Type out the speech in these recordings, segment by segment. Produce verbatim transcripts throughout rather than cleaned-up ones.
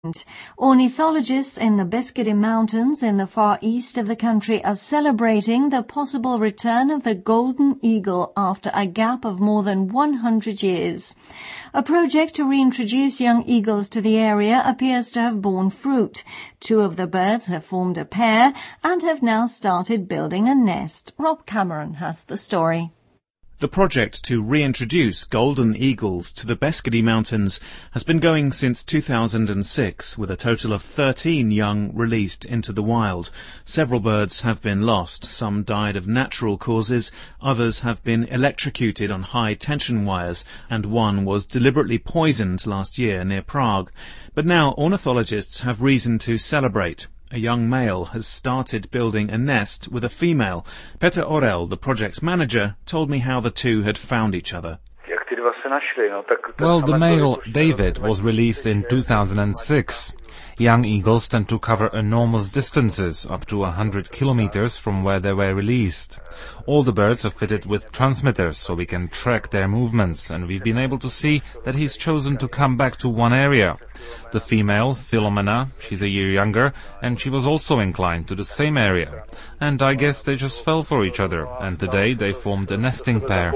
Ornithologists in the Beskidi Mountains in the far east of the country are celebrating the possible return of the golden eagle after a gap of more than one hundred years. A project to reintroduce young eagles to the area appears to have borne fruit. Two of the birds have formed a pair and have now started building a nest. Rob Cameron has the story. The project to reintroduce golden eagles to the Beskidi Mountains has been going since two thousand six, with a total of thirteen young released into the wild. Several birds have been lost. Some died of natural causes, others have been electrocuted on high tension wires, and one was deliberately poisoned last year near Prague. But now ornithologists have reason to celebrate. A young male has started building a nest with a female. Petr Orel, the project's manager, told me how the two had found each other. Well, the male, David, was released in two thousand six. Young eagles tend to cover enormous distances, up to one hundred kilometers from where they were released. All the birds are fitted with transmitters, so we can track their movements, and we've been able to see that he's chosen to come back to one area. The female, Philomena, she's a year younger, and she was also inclined to the same area. And I guess they just fell for each other, and today they formed a nesting pair.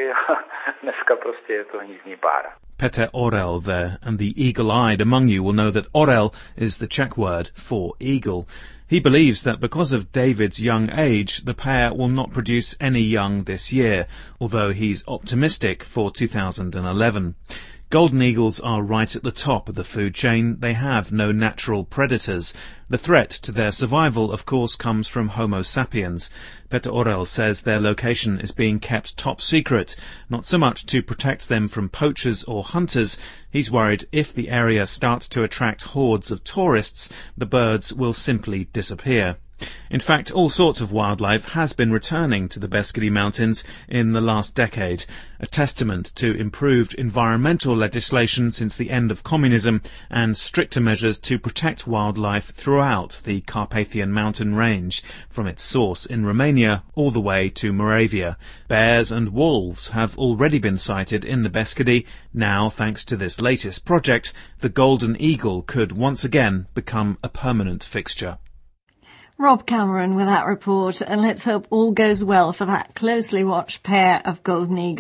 Petr Orel there, and the eagle-eyed among you will know that Orel is the Czech word for eagle. He believes that because of David's young age, the pair will not produce any young this year, although he's optimistic for two thousand eleven. Golden eagles are right at the top of the food chain. They have no natural predators. The threat to their survival, of course, comes from Homo sapiens. Petr Orel says their location is being kept top secret, not so much to protect them from poachers or hunters. He's worried if the area starts to attract hordes of tourists, the birds will simply disappear. In fact, all sorts of wildlife has been returning to the Beskidi Mountains in the last decade, a testament to improved environmental legislation since the end of communism and stricter measures to protect wildlife throughout the Carpathian mountain range, from its source in Romania all the way to Moravia. Bears and wolves have already been sighted in the Beskidi. Now, thanks to this latest project, the golden eagle could once again become a permanent fixture. Rob Cameron with that report, and let's hope all goes well for that closely watched pair of golden eagles.